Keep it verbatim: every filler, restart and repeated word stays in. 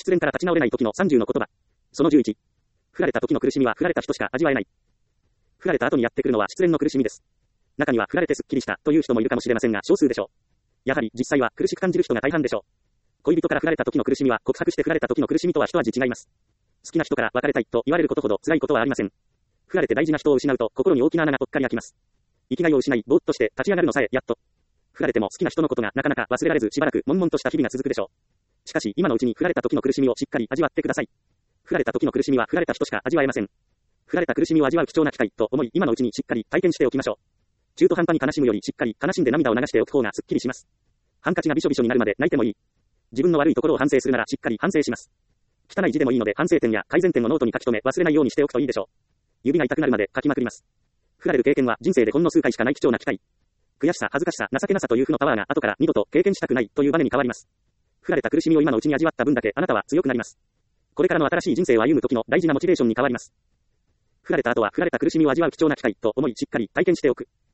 失恋から立ち直れない時のさんじゅうの言葉。そのじゅういち。振られた時の苦しみは振られた人しか味わえない。振られた後にやってくるのは失恋の苦しみです。中には振られてスッキリしたという人もいるかもしれませんが少数でしょう。やはり実際は苦しく感じる人が大半でしょう。恋人から振られた時の苦しみは告白して振られた時の苦しみとは一味違います。好きな人から別れたいと言われることほど辛いことはありません。振られて大事な人を失うと心に大きな穴がぽっかり開きます。生きがいを失いぼーっとして立ち上がるのさえやっと。振られても好きな人のことがなかなか忘れられずしばらく悶々とした日々が続くでしょう。しかし今のうちに振られた時の苦しみをしっかり味わってください。振られた時の苦しみは振られた人しか味わえません。振られた苦しみを味わう貴重な機会と思い今のうちにしっかり体験しておきましょう。中途半端に悲しむよりしっかり悲しんで涙を流しておく方がすっきりします。ハンカチがびしょびしょになるまで泣いてもいい。自分の悪いところを反省するならしっかり反省します。汚い字でもいいので反省点や改善点をノートに書き留め忘れないようにしておくといいでしょう。指が痛くなるまで書きまくります。振られる経験は人生でほんの数回しかない貴重な機会。悔しさ、恥ずかしさ、情けなさという負のパワーが後から二度と経験したくないというバネに変わります。振られた苦しみを今のうちに味わった分だけあなたは強くなります。これからの新しい人生を歩む時の大事なモチベーションに変わります。振られた後は振られた苦しみを味わう貴重な機会と思いしっかり体験しておく。